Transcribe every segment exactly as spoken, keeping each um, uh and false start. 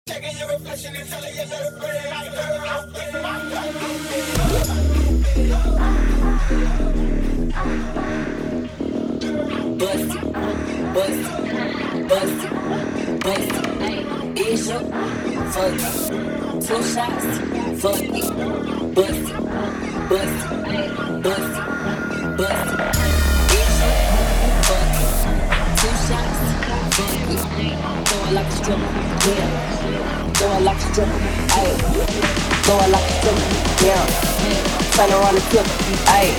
Taking your reflection and telling you that it's pretty like girl, I'm getting my bust it, bust it, bust it, bust it. It's your fuck it. Two shots, fuck it. Bust it, bust it, bust it, bust it. It's your fuck it. Two shots, fuck it. Throw it like a stripper, yeah. Throw it like a stripper, ayy. Throw it like a stripper, yeah. Turn around and flip it, ayy.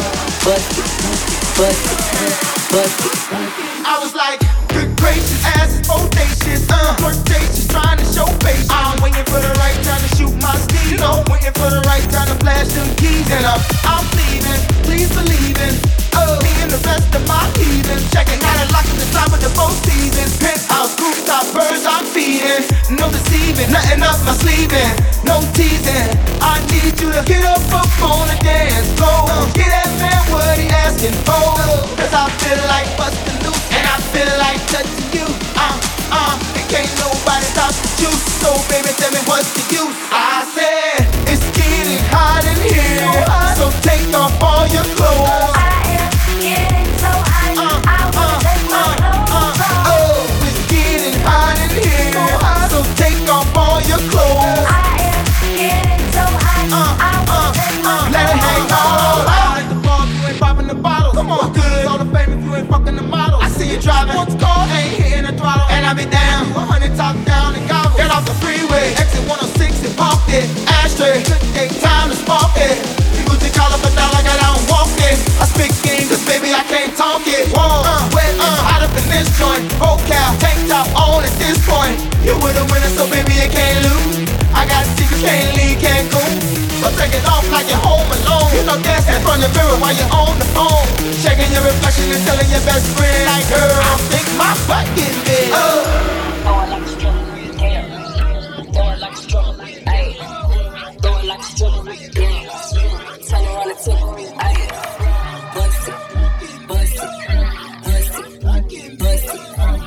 Bust it, bust it, bust it. I was like, good gracious, ass is bodacious, uh, flirtatious, trying to show patience. I'm waiting for the right time to shoot my steed, you know, waiting for the right time to flash them keys. And uh, I'm leaving, please believe in, oh, me and the rest of my heathen. Checking out a lock at the top of the both seasons. Penthouse, rooftop, birds I'm feeding. No deceiving, nothing up my sleeving, no teasing. I need you to get up up on the dance floor. Get that man what he asking for. Cause I feel like busting loose and I feel like touching you. Uh, uh, and can't nobody stop the juice. So baby, tell me what's the use? I said, it's getting hot in here, so take off all your clothes. I am getting so hot, uh, I wanna uh, take my clothes uh, off. Oh, it's getting hot in here, so take off all your clothes. I am getting so hot, uh, I wanna uh, take my uh, let it hang all out. Like the ball, you ain't popping the bottle. Come on, good. All the fame if you ain't fucking the model. I see you driving, what's called, ain't hitting the throttle. And I be down, one hundred top down and gobble. Get off the freeway, exit one oh six and park it. Ashtray, good day, time to spark it. People just call up a dollar, like I don't walk it. I speak game, cause baby I can't talk it. Warm, uh, wet, uh, hot up in this joint. Vocal, tank top on at this point. You with a winner, so baby you can't lose. I got secrets, can't leave, can't go. So take it off like you're home alone. You know dancing in front of the mirror while you're on the phone. Checking your reflection and telling your best friend like, girl, I think my butt getting big. Oh. Throw it like a stripper, yeah. Throw it like a stripper, ayy. Throw it like a stripper, yeah. Turn around and tip it, ayy. Bust it, bust it, bust it, bust it.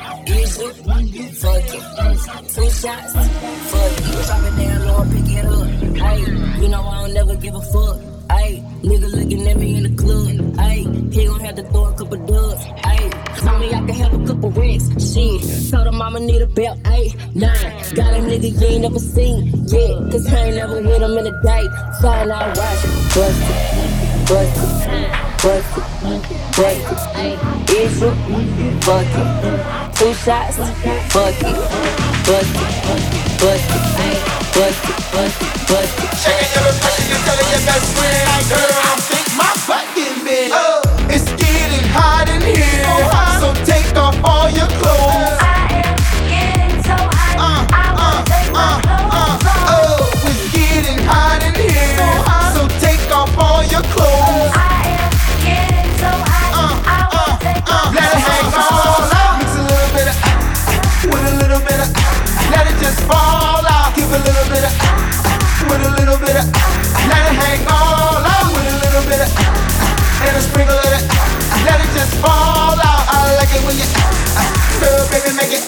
Is you, fuck it. Two shots, fuck it. Drop it down low and pick it up, ayy. You know I don't never give a fuck, ayy. Nigga looking at me in the club, ayy. He gon' have to throw a couple dubs, ayy. Told me I can have a couple racks, shit. Told him I'ma need a belt, ayy. Nine, got a nigga you ain't never seen, yeah. Cause I ain't never with him in a date. Find out right, bust it, bust it, bust it, bust it. Is you, fuck it. Two shots, fuck it, bust it, bust it, bust it, bust it, bust it. Checking your reflection and telling your best friend like, girl, I think my butt getting big. Oh, it's getting hot in here, so take off all your clothes. I am getting so hot, Uh, I wanna uh, take my uh, clothes uh, off. oh, it's getting hot in here, so take off all your clothes. I am getting so hot, Uh, I wanna uh, take my uh, let it hang clothes all off. out. Mix a little bit of uh, with a little bit of uh, let it just fall out. Give a little bit of uh, with a little bit of uh, let it hang all out. With a little bit of uh, and a sprinkle of it. Uh, let it just fall out. I like it when you uh, uh, girl, baby, make it.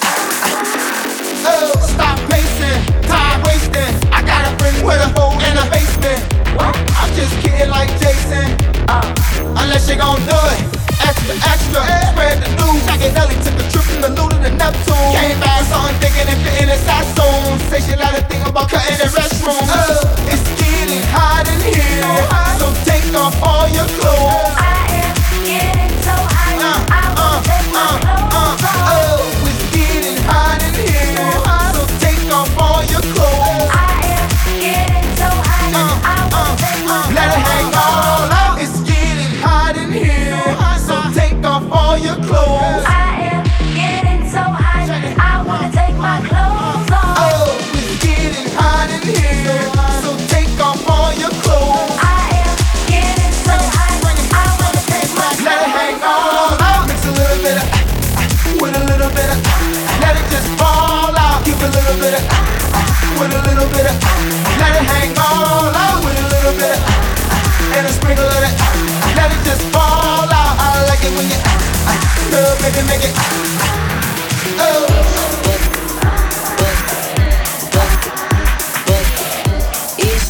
Uh, uh, oh, stop pacing, time wasting. I got a friend with a hole in the basement. I'm just kidding like Jason. Uh, unless you gon' do it. Extra, extra, spread the news. Jackie took a trip from the Luda to Neptune. Came back, something thinking and fitting inside soon. Say she let her think about cutting the restroom. Uh, it's getting hot in here, so take off all your clothes. I am getting so hot, Uh, I wanna uh, take my uh, clothes uh, off. oh, it's getting hot in here, so take off all your clothes. I am getting so hot, Uh, I wanna uh, take my uh, let it hang all out. It's getting hot in here, so take off all your clothes. I am getting so hot, I wanna take my clothes off. Oh, it's getting hot in here, so take off all your clothes. I am getting so hot, I wanna take my Let it hang clothes off. all out. Mix a little bit of uh, uh, with a little bit of uh, let it just fall out. Give a little bit of uh, uh, with a little bit of uh, let it hang all out. With a little bit of uh, and a sprinkle of it. Uh, let it just fall out. I like it when you uh, uh, girl, baby, make it. Uh, uh, oh.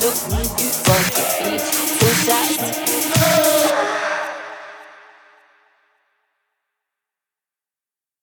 Fuck it, bitch. Two shots.